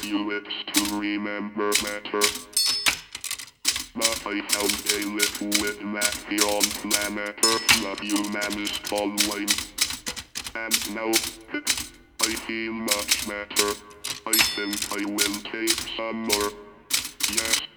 few weeks to remember better. But I found a liquid that beyond planet Earth the human is following. And now, I feel much better. I think I will take some more. Yes.